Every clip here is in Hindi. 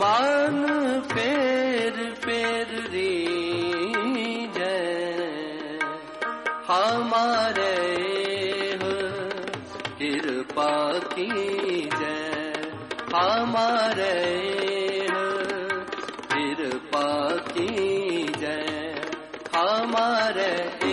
मान फेर फेर रीझै हमारे हो कृपा कीजै हमारे हो कृपा कीजै हमारे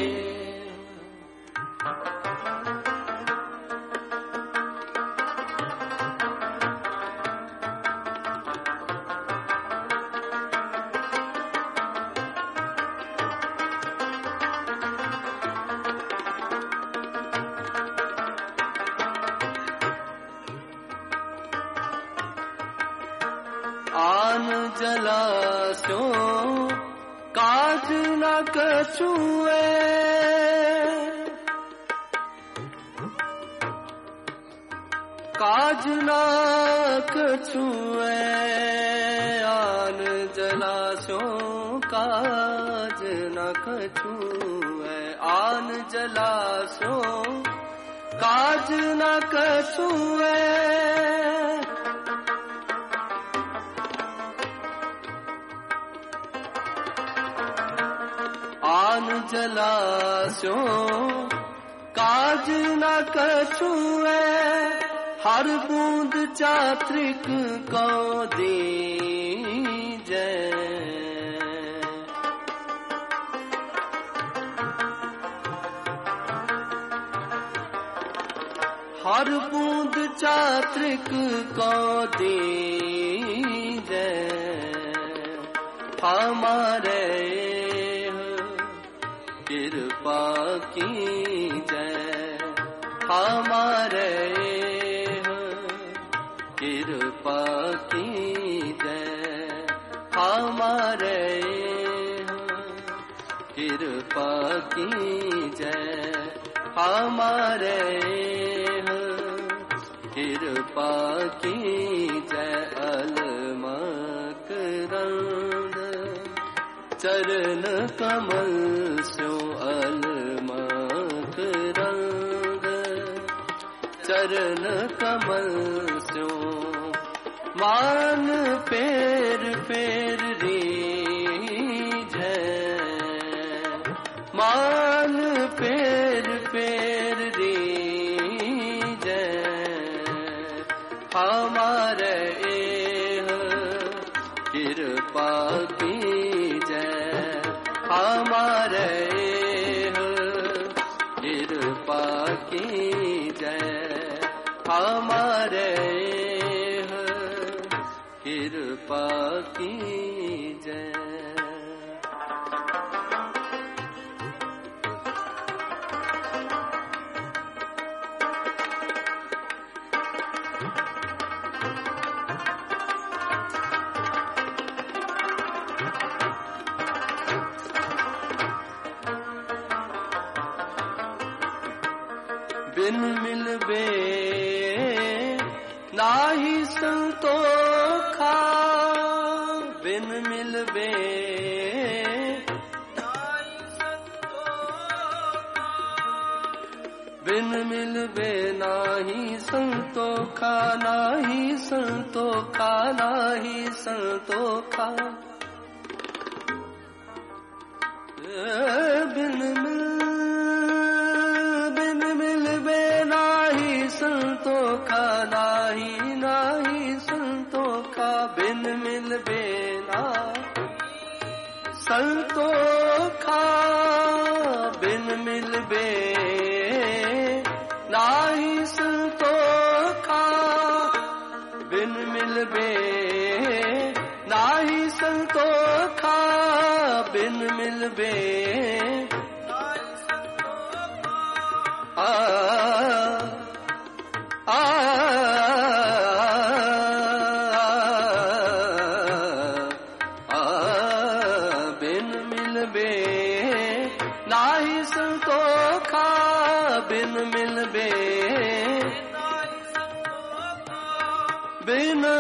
आन जलास्यों काज न कछुए काज न कछुए आन जलास्यों काज न कछुए आन जलास्यों काज न कछुए आन जलास्यों काज न कछुए हर बूंद चात्रिक को दीजै हर बूंद चात्रिक को दीजै हमारे कृपा कीजै हमारे हो कृपा कीजै हमारे हो कृपा कीजै हमारे हो कृपा कीजै अलमकरंद चरण कमल स्यो अलमकरंद चरण कमल स्यो मान फेर फेर रीझै मान फेर फेर रीझै हमारे हो कृपा कीजै हमारे हो कृपा कीजै हमारे हो कृपा कीजै बिन मिलबे नाही संतोखा बिन मिलबे बिन मिलबे नाही संतोखा नाही संतोखा नाही संतोखा संतोखा नाही नाही संतोखा बिन मिलबे ना संतोखा बिन मिलबे नाही संतोखा बिन मिलबे नाही संतोखा बिन मिलबे बिन मिलबे नाही संतोखा बिन मिलबे बिन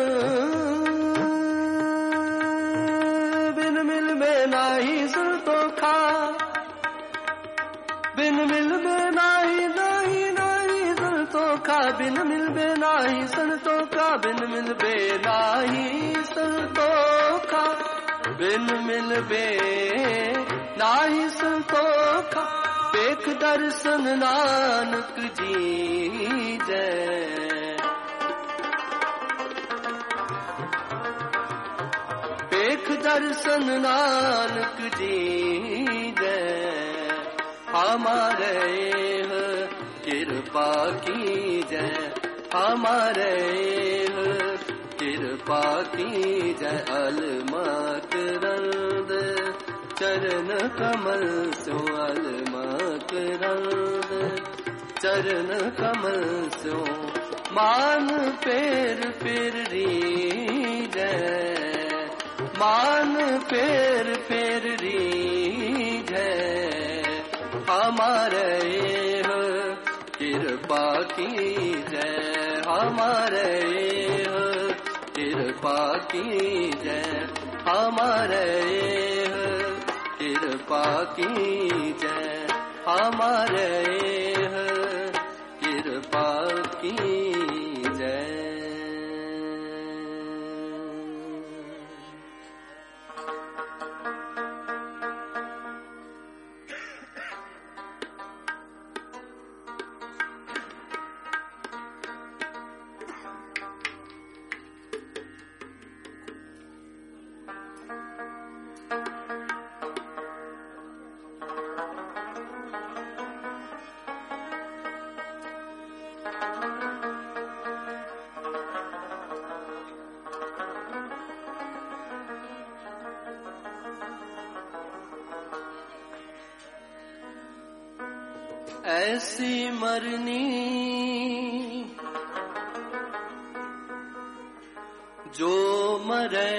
बिन मिलबे नाही संतोखा बिन मिलबे नाही नाही नाही संतोखा बिन मिलबे नाही संतोखा बिन मिलबे नाही संतोखा बिन मिलबे नाही संतोखा पेख दर्शन नानक जी जय पेख दर्शन नानक जी जय हमारे कृपा की जय हमारे कृपा की जय अलमक रंद चरण कमल सो अलमक रंद चरण कमल सो मान फेर फेर री जय मान फेर फेर री जय हमारे कृपा की जय हमारे कृपा की जय हमारे कृपा की जय हमारे कृपा की जय। ऐसी मरनी जो मरे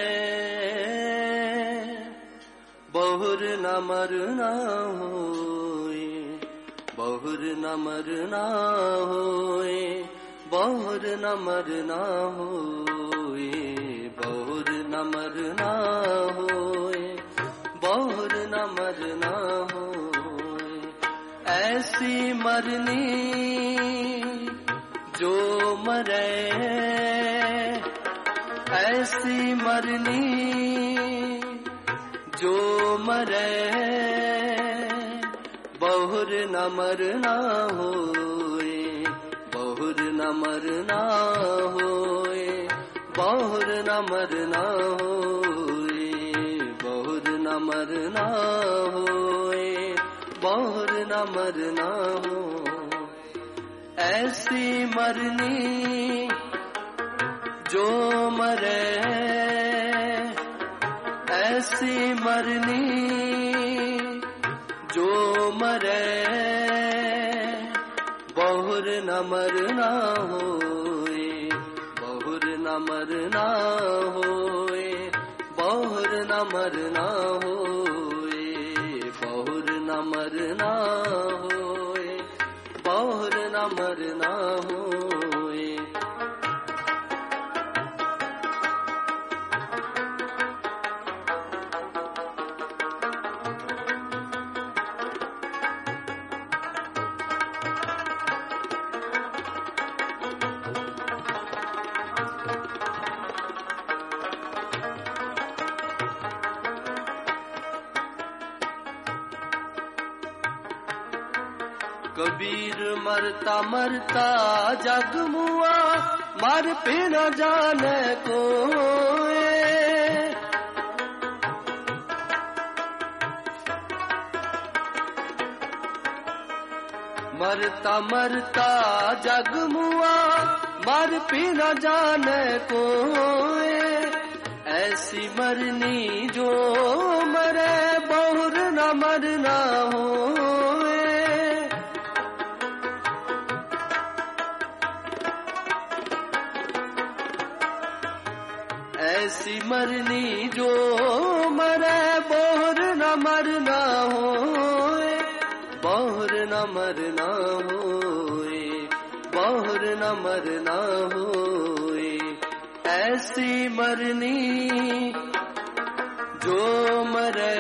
बहुर न मरना होए बहुर न मरना होए बहुर न मरना होए बहुर न मरना होए बहुर न मरना होए ऐसी मरनी जो मरे ऐसी मरनी जो मरे बहुर न मरना होए बहुर न मरना होए बहुर न मरना होए बहुर न मरना होए बहुर न मरना हो ऐसी मरनी जो मरे ऐसी मरनी जो मरे बहुर न मरना होए बहुर न मरना होए बहुर न मरना होए बहुर न मरना होए बहुर न मरना होए कबीर मरता मरता जग मुआ मर पे न जाने कोए मरता मरता जग मुआ मर पे न जाने कोए ऐसी मरनी जो मरे बहुर न मरना होए ऐसी मरनी जो मरे बहुर न मरना होए बहुर न मरना होए बहुर न मरना होए ऐसी मरनी जो मरे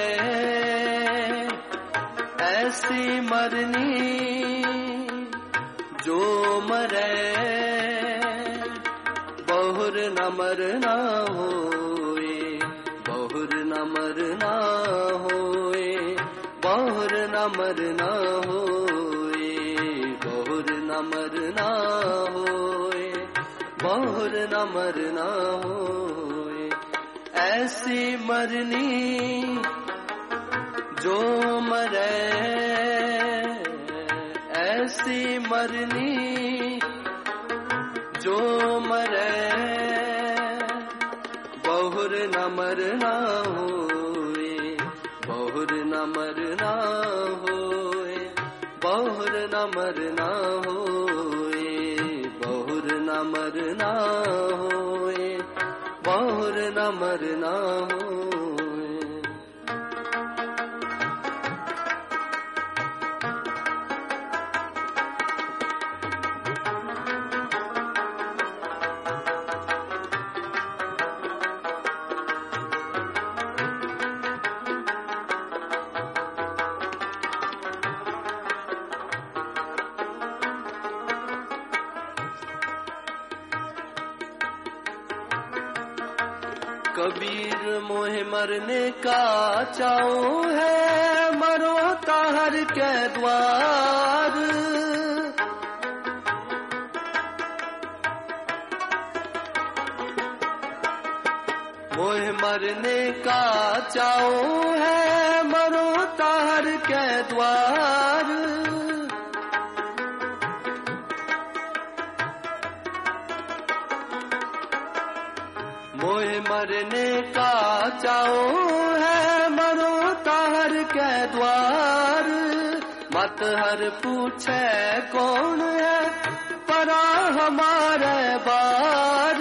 ऐसी मरनी जो मरे न मरना होए, बहुर न मरना होए, बहुर न मरना होए, बहुर न मरना होए, बहुर न मरना होए। ऐसी मरनी जो मरे, ऐसी मरनी जो मरे, बहुर न मरना होए, बहुर न मरना होए, बहुर न मरना होए, बहुर न मरना होए, बहुर न मरना होए। कबीर मोह मरने का चाओ है, मरो ताहर के द्वार। मोह मरने का चाओ है, मरो ताहर के द्वार। मोह मरने का चाओ है, मरो ताहर के द्वार। मत हर पूछे कौन है, परा हमारे बार।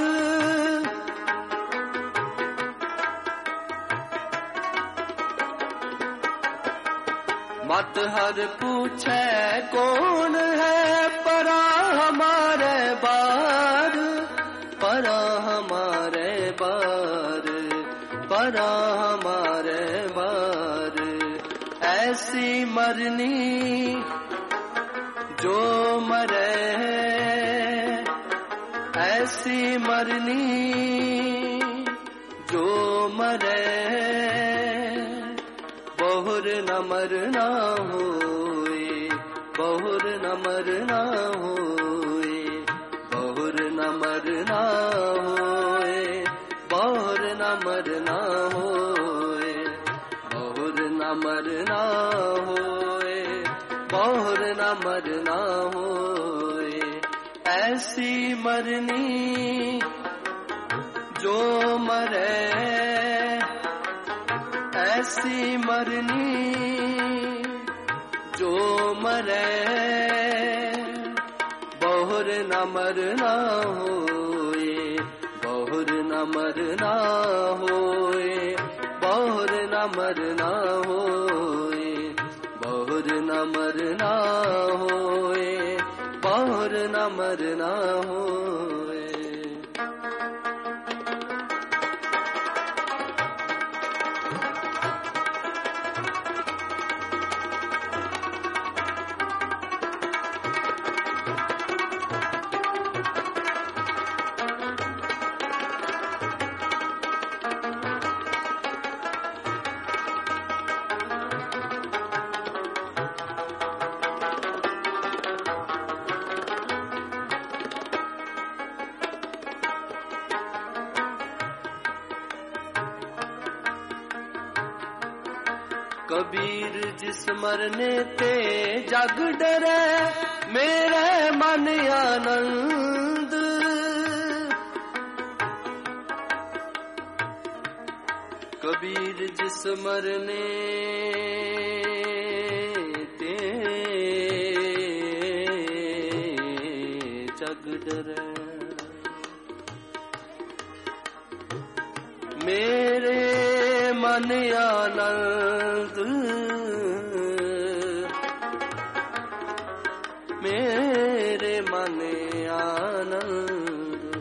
मत हर पूछे कौन है, परा हमारे बार, परा हमारे बार, परा हमारे बार। ऐसी मरनी जो मरे, ऐसी मरनी जो मरे, बहुर न मरना होए, बहुर न मरना होए, बहुर न मरना होए, बहुर न मरना होए, बहुर न मरना होए, बहुर न मरना होए। ऐसी मरनी जो मरे, ऐसी मरनी जो मरे, बहुर न मरना होए, बहुर न मरना होए, बहुर न मरना होए, बहुर न मरना होए, बहुर न मरना होए। कबीर जिस मरने ते जग डरे, मेरे मन आनंद। कबीर जिस मरने ते जग डरे, मेरे मन आनंद, मेरे मन आनंद।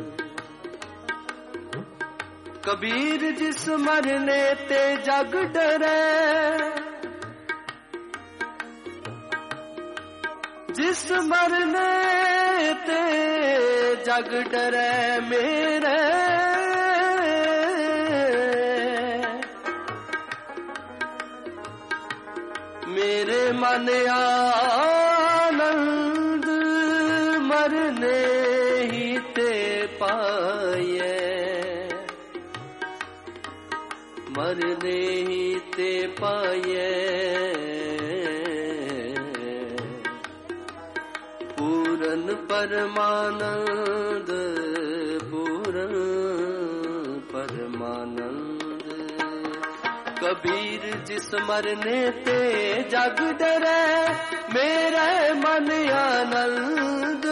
कबीर जिस मरने ते जग डरे, जिस मरने ते जग डरै मेरे, मेरे मन आनंद मरने ही ते पाए, मरने ही ते पाए। पूरन परमानंद, पूरन परमानंद। कबीर जिस मरने ते जग डरै, मेरा मन आनंद।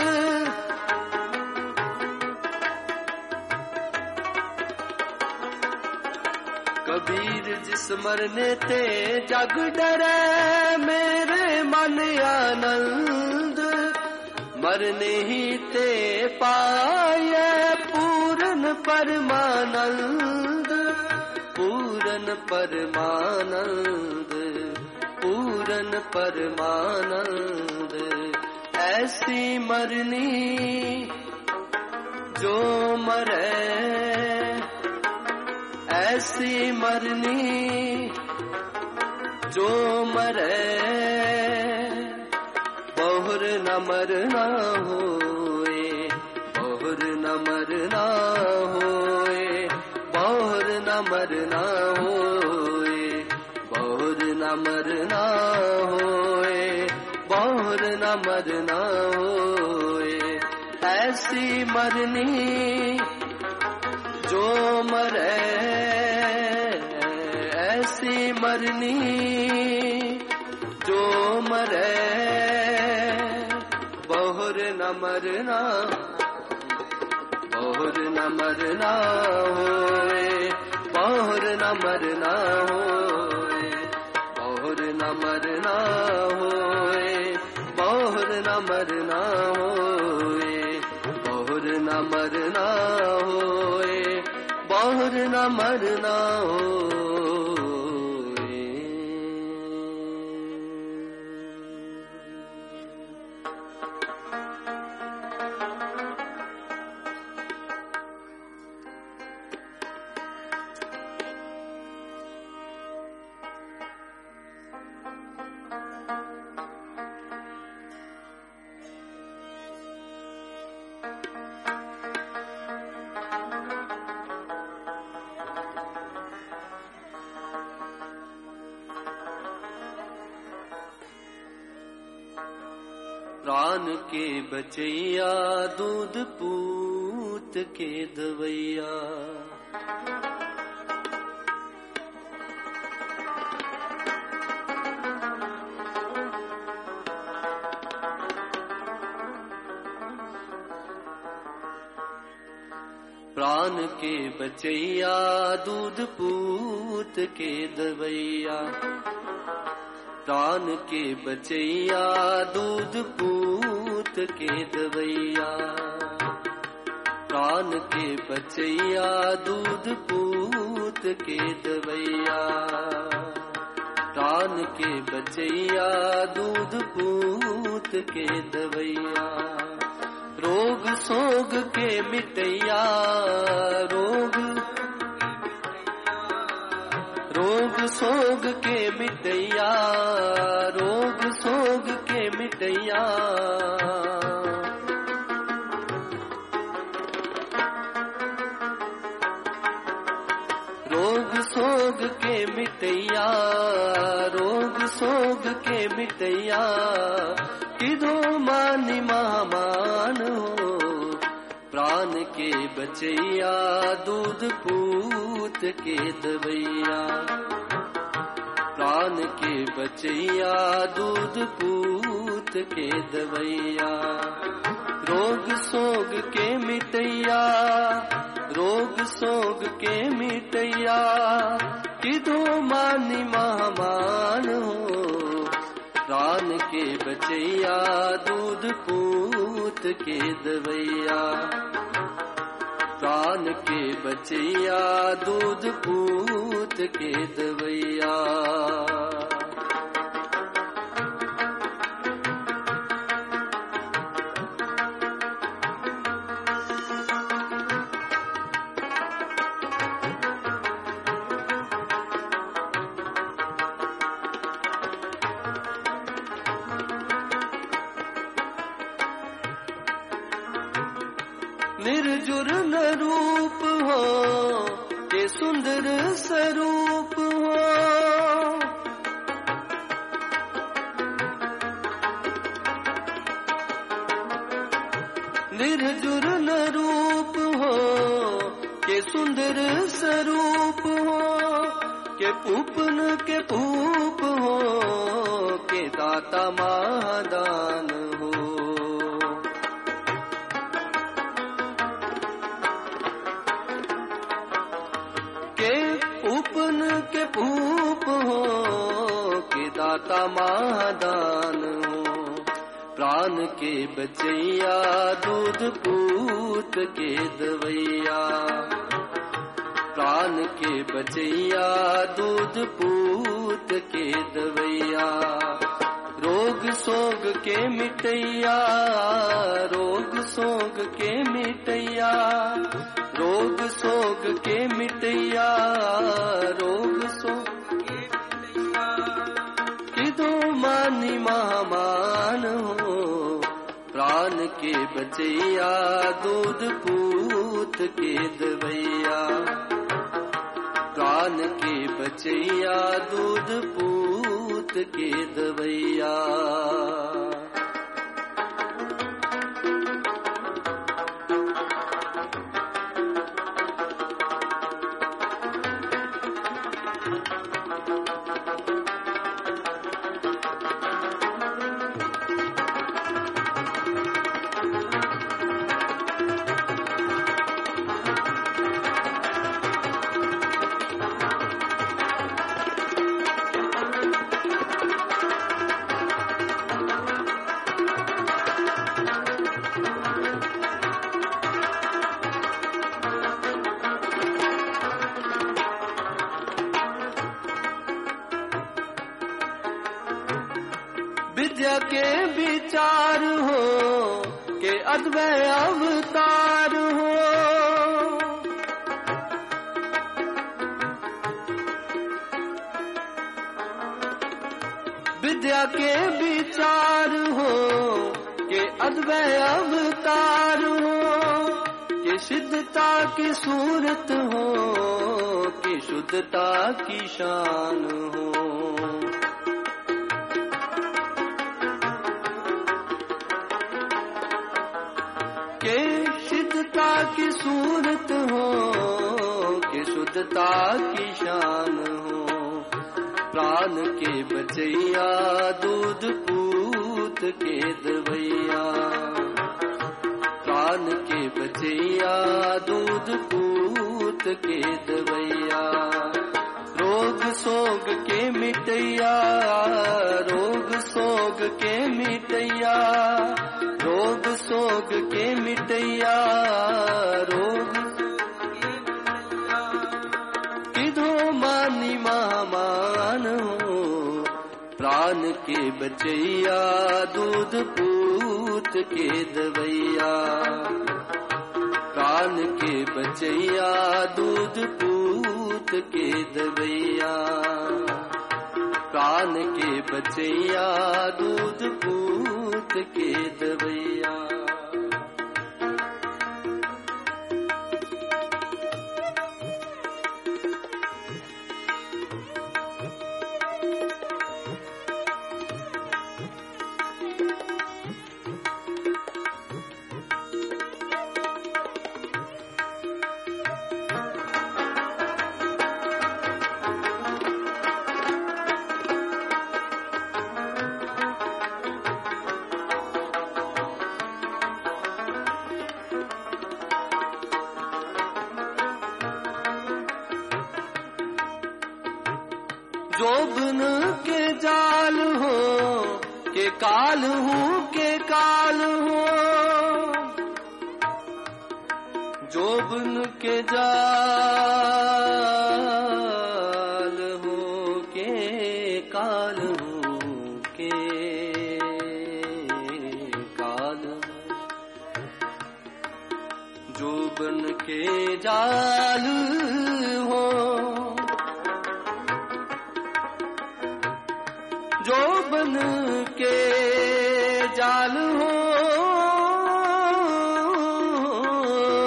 कबीर जिस मरने ते जग डरै, मेरे मन आनंद। मरने ही ते पाए पूरन परमानंद, पूरन परमानंद, पूरन परमानंद। ऐसी मरनी जो मरे, ऐसी मरनी जो मरे, बहुर न मरना होए, बहुर न मरना होए, बहुर न मरना होए, बहुर न मरना होए, बहुर न मरना होए। ऐसी मरनी जो मरे, ऐसी मरनी जो मरे, बहुर न मरना, बहुर न मरना होए, बहुर न मरना होए, बहुर न मरना होए, बहुर न मरना होए, बहुर न मरना होए, बहुर न मरना होए। प्राण के बचैया, दूध पूत के दवैया। प्राण के बचैया, दूध पूत के दवैया। प्राण के बचैया, दूध पूत के दवैया। प्राण के बचैया, दूध पूत के दवैया। प्राण के बचैया, दूध पूत के दवैया। रोग सोग के मिटैया, रोग सोग के मिटैया, रोग सोग के मिटैया। रोग सोग के मिटैया, रोग सोग के मिटैया। किदो मानी महामान हो, प्राण के बचैया, दूध पूत के दवैया। प्राण के बचैया, दूध पूत के दवैया। रोग सोग के मिटैया, रोग सोग के मिटैया। किदो मानी महामान हो, प्राण के बचैया, दूध पूत के दवैया। प्राण के बचैया, दूध पूत के दवैया। निर्जुर न रूप हो के सुंदर स्वरूप हो। निर्जुर न रूप हो के सुंदर स्वरूप हो, के पूपन के पूप हो के दाता महादान हो। के पूपन के पूप हो के दाता महादान हो। प्राण के बचैया दूध पूत के दवैया, प्राण के बचैया दूध पूत के दवैया। रोग सोग के मिटैया, रोग सोग के मिटैया, रोग सोग के मिटैया, रोग सोग के मिटैया। किदो मानी महामान हो, प्राण के बचैया दूध पूत के दवैया। प्राण के बचैया दूध पूत के दवैया। विद्या के विचार हो के अद्वैत अवतार हो। विद्या के विचार हो के अद्वैत अवतार हो, के सिद्धता की सूरत हो के शुद्धता की शान हो। के सिद्धता की सूरत हो के शुद्धता की शान हो। प्राण के बचैया दूध पूत के दवैया, प्राण के बचैया दूध पूत के दवैया। रोग सोग के मिटैया, रोग सोग के मिटैया, रोग सोग के मिटैया, रोग किधो मानी महामान हो। प्राण के बचैया दूध पूत के दवैया। प्राण के बचैया दूध पूत के दवैया। प्राण के बचैया दूध पूत के दवैया। जोबन के जाल हो के काल हूँ के काल हो। जोबन के जाल हो के काल हूँ के काल। जोबन के जाल हो, जोबन के जाल हो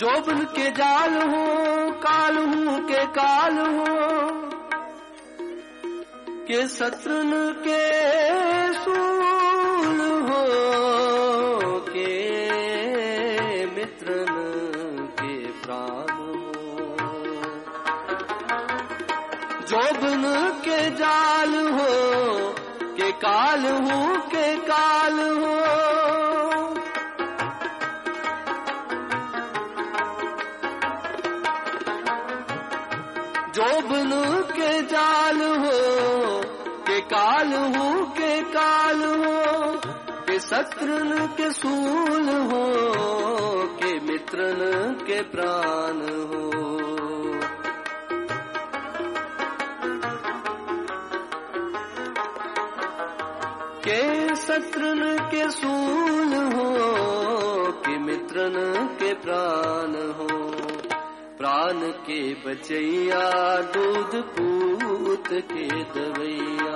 जोबन के जाल हो, काल हूँ के काल हो, के शत्रुन के सूल हो, के मित्रन के प्राण हो। जोबन के जाल हो, के काल हूँ के काल हो, जोबन के जाल हो, के काल हूँ के काल हो, के शत्रुन के सूल हो, के मित्रन के प्राण हो। के शत्रुन के सूल हो, के मित्रन के प्राण हो। प्राण के बचैया दूध पूत के दवैया,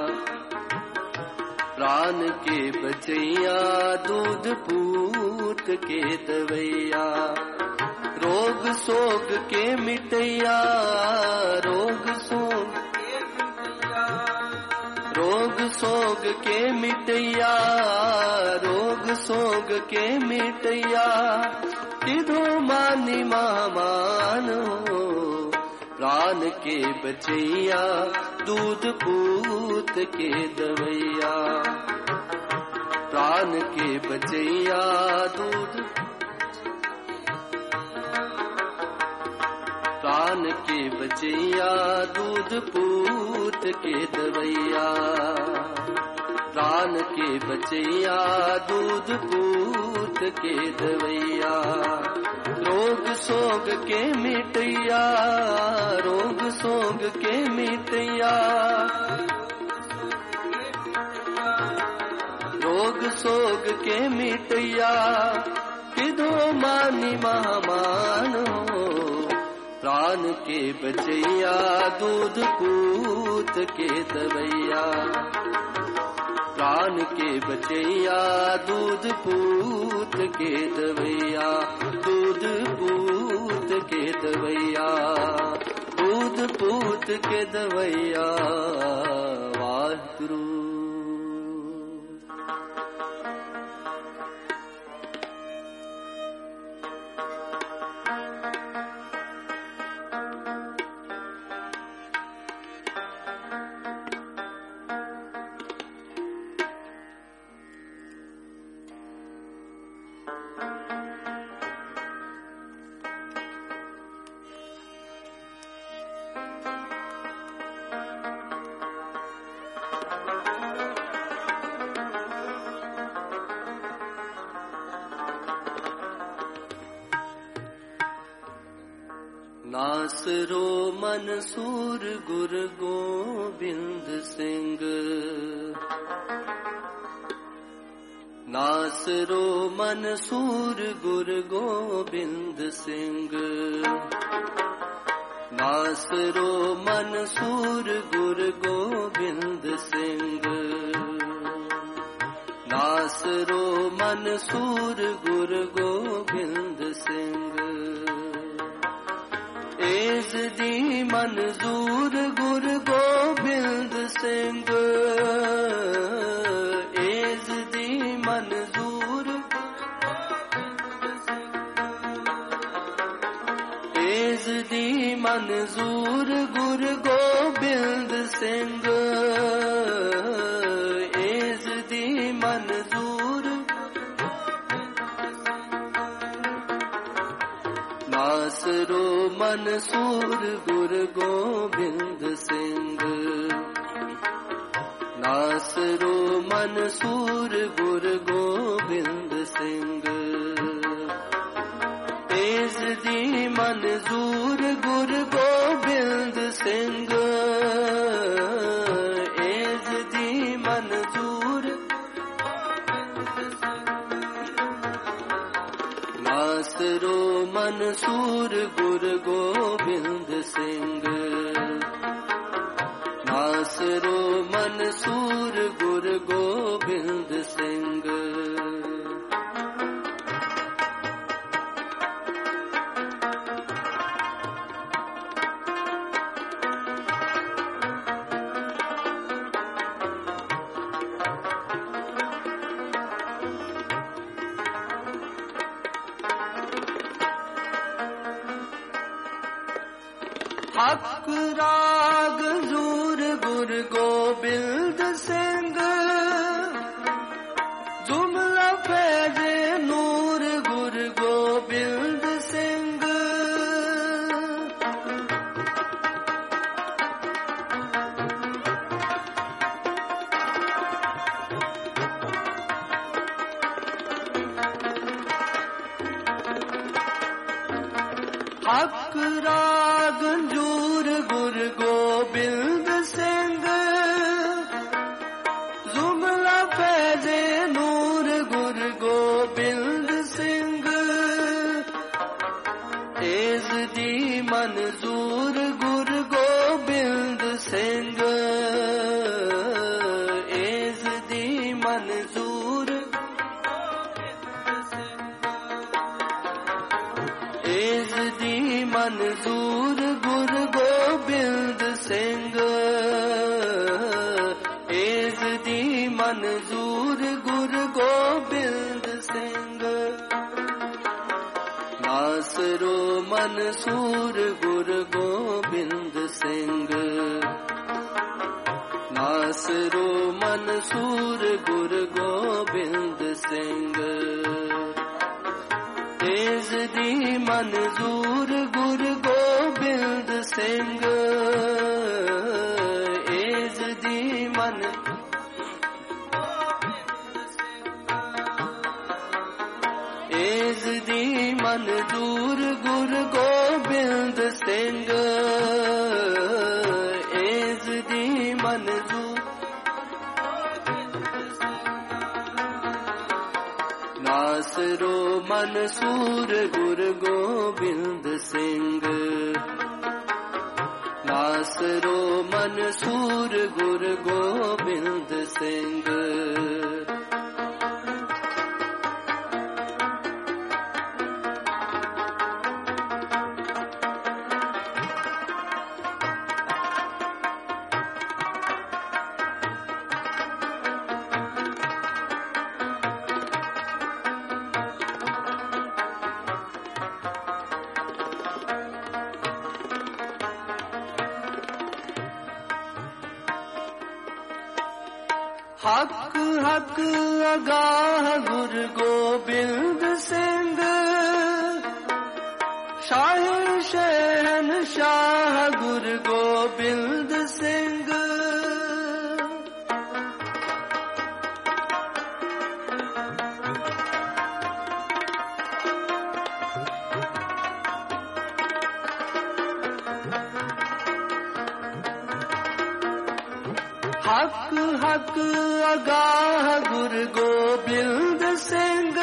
प्राण के बचैया दूध पूत के दवैया। रोग सोग के मिटैया, रोग सोग के मिटैया, रोग सोग के मिटैया। किधो मानी महामान हो, प्राण के बचैया दूध पूत के दवैया। प्राण के बचैया दूध, प्राण के बचैया दूध पूत के दवैया। प्राण के बचैया दूध पूत के दवैया। रोग सोग के मिटैया, रोग सोग के मिटैया। रोग सोग के मिटैया। किधो मानी महामान हो, प्राण के बचैया दूध पूत के दवैया। प्राण के बचैया दूध पूत के दवैया। दूध पूत के दवैया, दूध पूत के दवैया। वाहिगुरु। नासरो मनसूर गुरु गोबिंद सिंह। नासरो मनसूर गुरु गोबिंद सिंह। नासरो मनसूर गुरु गोबिंद सिंह। नासरो मनसूर गुरु गोबिंद सिंह। एज दी मंजूर गुरु गोबिंद सिंह। एज दी मंजूर, एज दी मंजूर गुरु गोबिंद सिंह। एज दी मंजूर। नासरो मनसूर गुरु गोबिंद सिंह। नासरो मनसूर गुरु गोबिंद सिंह। एज दी मंजूर गुरु गोबिंद सिंह। एज दी मंजूर। नासरो मनसूर गुरु गोबिंद सिंह। नासरो मनसूर गुरु गोबिंद सिंह। हक राग जूर गुर गोबिंद सिंह जुमला फैज़े नूर गुर गोबिंद सिंह हक राग जूर गुर गोबिंद सिंह जुमला फैज़े नूर गुर गोबिंद सिंह एज़ दी मंजूर गुर गोबिंद सिंह एज़ दी मंजूर एज़ दी मंजूर गुर गोबिंद सिंह एज़ दी मंजूर गुर गोबिंद सिंह नासरो मंसूर गुर गोबिंद सिंह नासरो मंसूर गुर गोबिंद सिंह एज़ दी मंजूर गुर गोबिंद सिंह एज़ दी एज़ दी मंजूर गुर गोबिंद सिंह एज़ दी मंजूर नासरो मंसूर गुर गोबिंद सिंह नासरो मंसूर गुर गोबिंद सिंह हक हक अगाह गुर गोबिंद सिंह शाह शहन शाह गुर गोबिंद सिंह हक हक अगाह गुर गोबिंद सिंह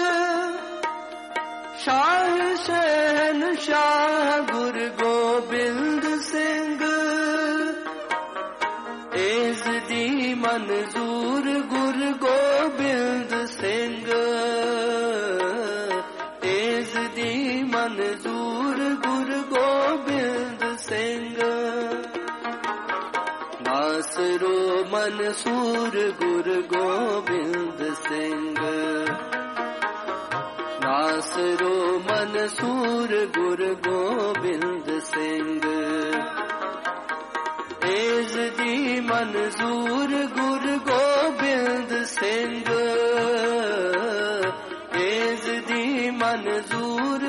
शाह शहन शाह गुर गोबिंद सिंह एज़ दी मंजूर गुर गोबिंद सिंह एज़ दी मंजूर गुर गोबिंद सिंह नासरो मंसूर गुर गोबिंद सिंह नासरो मंसूर गुर गोबिंद सिंह एज़ दी मंजूर गुर गोबिंद सिंह एज़ दी मंजूर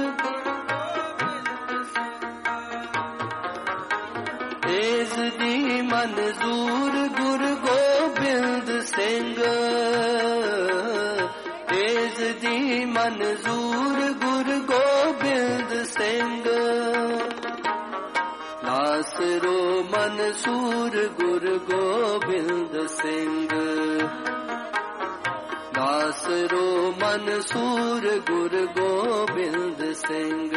एज़ दी मंजूर गुर गोबिंद सिंह एज़ दी मंजूर गुर गोबिंद सिंह नासरो मंसूर गुर गोबिंद सिंह नासरो मंसूर गुर गोबिंद सिंह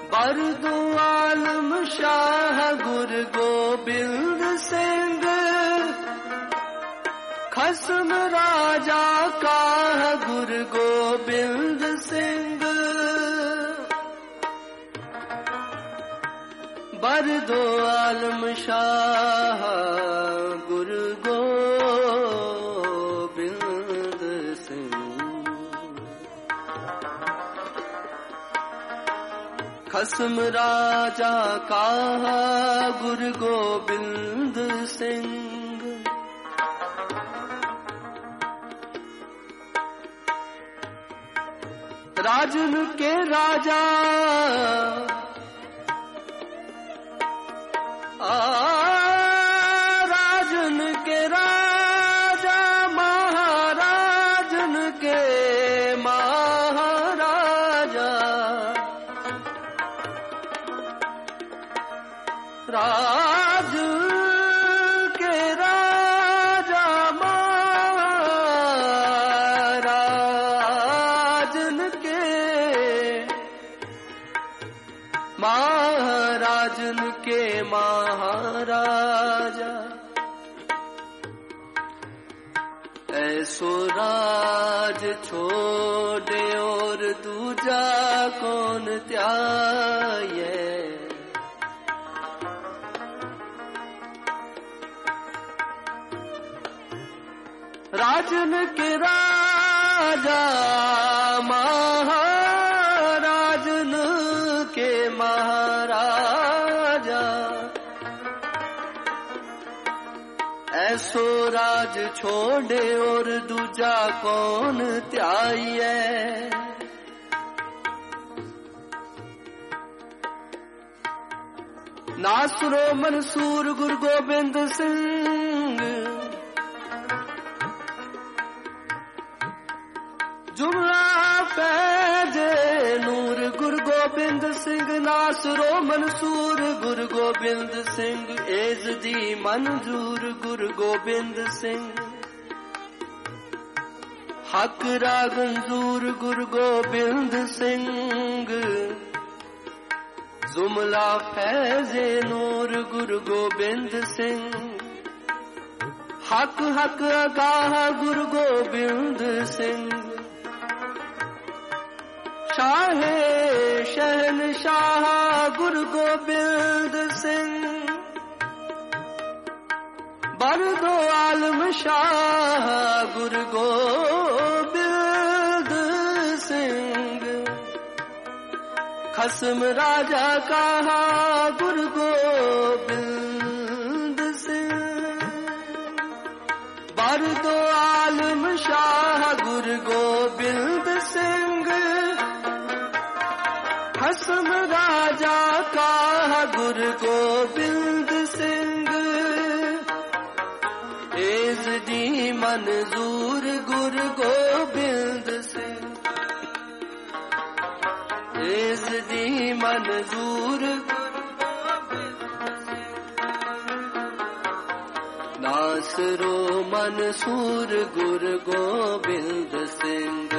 बरदो आलम शाह गुरु गोबिंद सिंह, खसम राजा का गुरु गोबिंद सिंह। बरदो आलम शाह गुरु गोबिंद सिंह, खसम राजा का गुरु गोबिंद सिंह। राजन के राजा राजन के राजा, महाराजन के महाराजा, राज के राजा, महाराजन के महाराजन के महाराजा। ऐसो राज छोड़े और दूजा कौन त्याये, राजन के राजा, महाराजन के महाराजा। ऐसो राज छोड़े और दूजा कौन त्याये, नासरो मंसूर गुरु गोबिंद सिंह, जुमला फैज़े नूर गुरु गोबिंद सिंह। नासरो मंसूर गुरु गोबिंद सिंह, एज़दी मंजूर गुरु गोबिंद सिंह। हक रागंजूर गुरु गोबिंद सिंह, जुमला फैज़े नूर गुरु गोबिंद सिंह। हक हक आगाह गुरु गोबिंद सिंह, शाहे शहनशाह गुरु गोबिंद सिंह। बरदो आलम शाह गुरु गोबिंद सिंह, खसम राजा का गुरु गोबिंद सिंह। बरदो आलम शाह गुरु गोबिंद सिंह, खसम राजा का गुरु गोबिंद सिंह। एज़दी मंजूर गुरु गोबिंद सिंह, एज़दी मंजूर गुरु गोबिंद सिंह। नासरो मंसूर गुरु गोबिंद सिंह,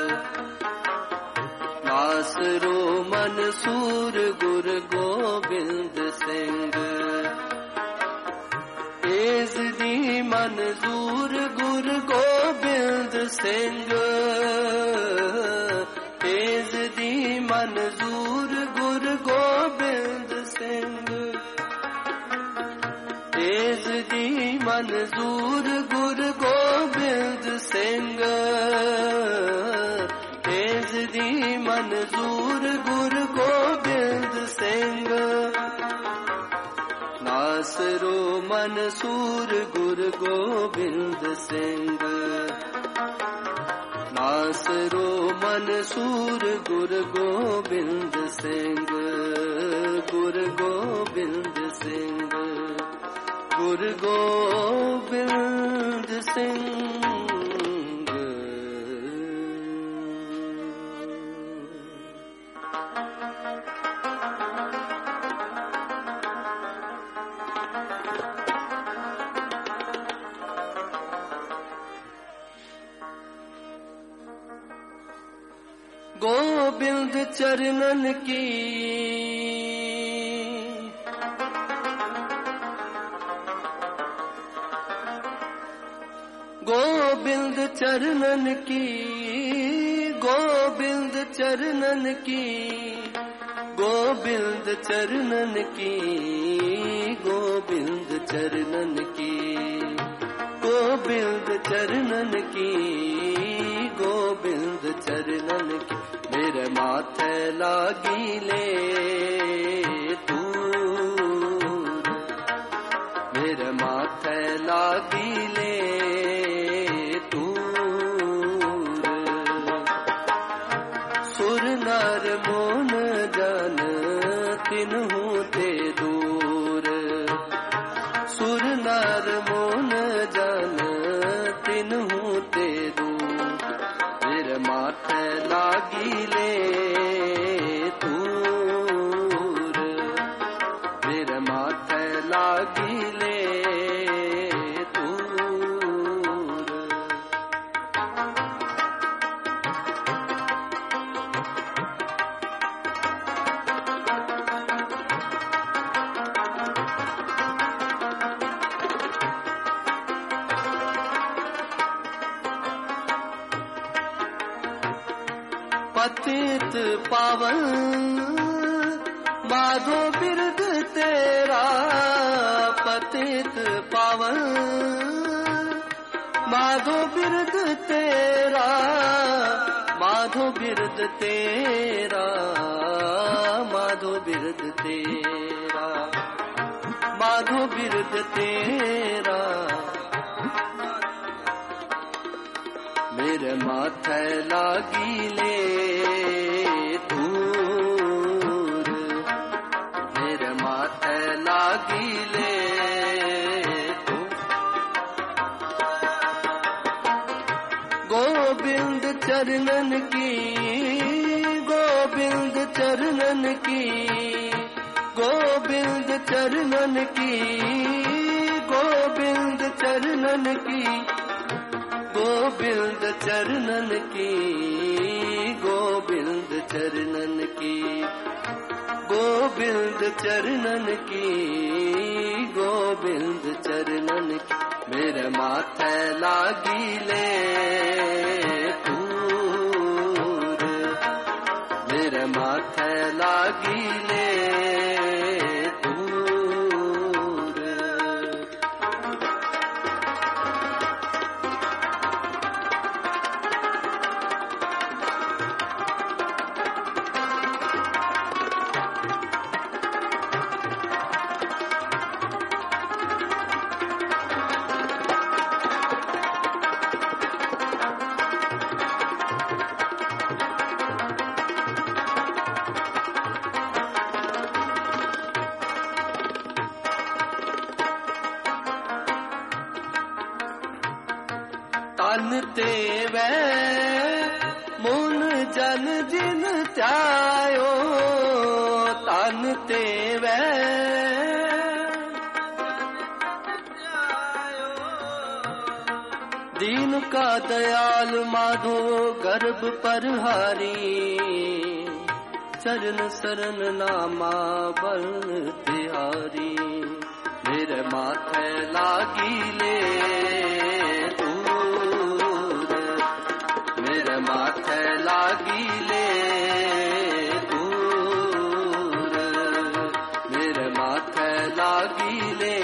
नासरो मंसूर गुरु गोबिंद सिंह। एज़दी मंजूर गुरु गोबिंद सिंह, एज़दी मंजूर गुरु गोबिंद सिंह। एज़दी मंजूर गुरु गोबिंद सिंह, एज़दी मंजूर गुरु गोबिंद सिंह। नासरो मंसूर गुरु गोबिंद सिंह, नासरो मंसूर गुरु गोबिंद सिंह। गुरु गोबिंद सिंह, गुरु गोबिंद सिंह। गोबिंद चरणन की गोबिंद चरणन की गोबिंद चरणन की गोबिंद चरणन की गोबिंद चरणन की गोबिंद चरणन की गोबिंद चरणन की मेरे माथे लागी ले दूर मेरे माथे लागी ले सुर नर मोन जन तिन्हु ते दूर सुर नर मोन जन तिन्हु ते दूर मेरे माथे लागी ले दूर मेरे माथे लागी ले पतित पावन माधो बिरद तेरा पतित पावन माधो बिरद तेरा माधो बिरद तेरा माधो बिरद तेरा माधो बिरद तेरा मेरे माथे लागी ले दूर मेरे माथे लागी ले गोबिंद चरणन की गोबिंद चरणन की गोबिंद चरणन की गोबिंद चरणन की गोबिंद चरणन की गोबिंद चरणन की गोबिंद चरणन की गोबिंद चरणन की मेरे माथे लागी ले दूर मेरे माथे लागी ले तन ते वै मुन जन जिन त्यायो तन ते वै दीन का दयाल माधो गर्भ परहारी चरण शरण नामा बल तिहारी मेरे माथे लागी ले माथे लागी ले दूर मेरे माथे लागी ले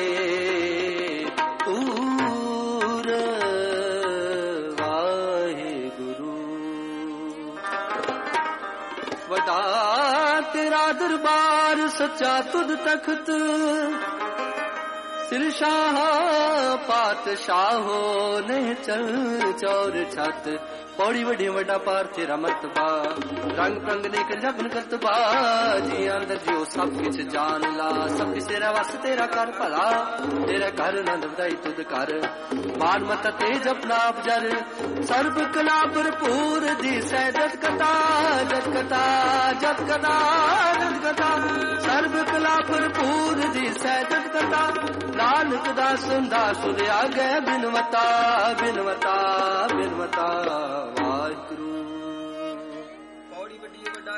दूर वाहे गुरु वडा तेरा दरबार सच्चा तुद तख्त सिरशाह पातशाहो ने चल चौर छत पौड़ी वडी वड्डा पार तेरा मर्तबा रंग प्रंग लेकर जबन करतबा जी अंदर जियो सब किछ जान ला सब किछ तेरा वस तेरा कर भला तेरा घर नंद बधाई तुद कर मान मत तेज अपना आप जर सर्व कला भरपूर दी सैदत कथा जत कथा जत कथा जत कथा सर्व कला भरपूर दी सैदत कथा नानक दास दास सुधिया गए बिनवता बिनवता बिनवता वाहिगुरु पौड़ी वड्डी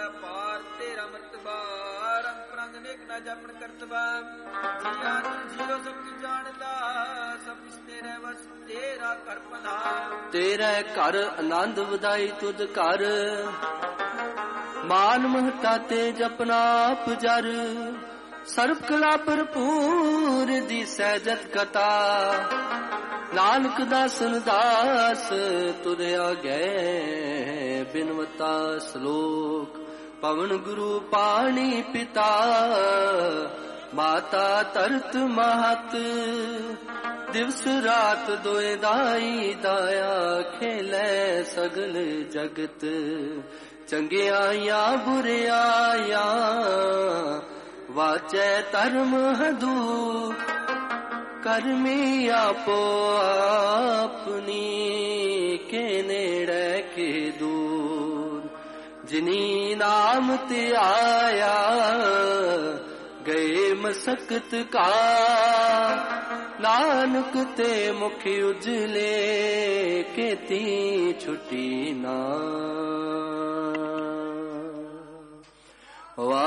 ਨਾ ਜਾਪਣ ਕਰਤਵਾ ਜੀਆ ਜੀਓ ਸਭ ਕੀ ਜਾਣਦਾ ਸਭ ਇਸ ਤੇਰੇ ਵਸ ਤੇਰਾ ਕਰ ਪਨਾ ਤੇਰੇ ਘਰ ਆਨੰਦ ਵਧਾਈ ਤੁਧ ਘਰ ਮਾਨ ਮਹਤਾ ਤੇ ਜਪਨਾ ਆਪ ਜਰ ਸਰਬ ਕਲਾ ਭਰਪੂਰ ਦੀ ਸਹਿਜਤ ਕਥਾ ਨਾਨਕ ਦਾਸਨ ਦਾਸ ਤੁਰਿਆ ਗਏ ਬਿਨਵਤਾ ਸ਼ਲੋਕ ਪਵਨ ਗੁਰੂ ਪਾਣੀ ਪਿਤਾ ਮਾਤਾ ਤਰਤ ਮਹਤ ਦਿਵਸ ਰਾਤ ਦੋਇ ਦਾਈ ਦਾਇਆ ਖੇਲੇ ਸਗਲ ਜਗਤ ਚੰਗਿਆਈਆਂ ਬੁਰਿਆਈਆਂ ਵਾਚੈ ਧਰਮ ਹਦੂ ਕਰਮੀ ਆਪੋ ਆਪਨੀ ਕੇ ਨੇੜੇ ਕੇ ਦੂਰ ਜਿਨੀ ਨਾਮ ਤੇ ਆਇਆ ਗਏ ਮਸਕਤ ਕਾ ਨਾਨਕ ਤੇ ਮੁਖ ਉਜਲੇ ਕੀਤੀ ਛੁਟੀ ਨਾ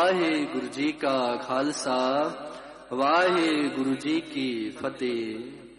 ਵਾਹਿਗੁਰੂ ਜੀ ਕਾ ਖਾਲਸਾ ਵਾਹਿਗੁਰੂ ਜੀ ਕੀ ਫਤਿਹ।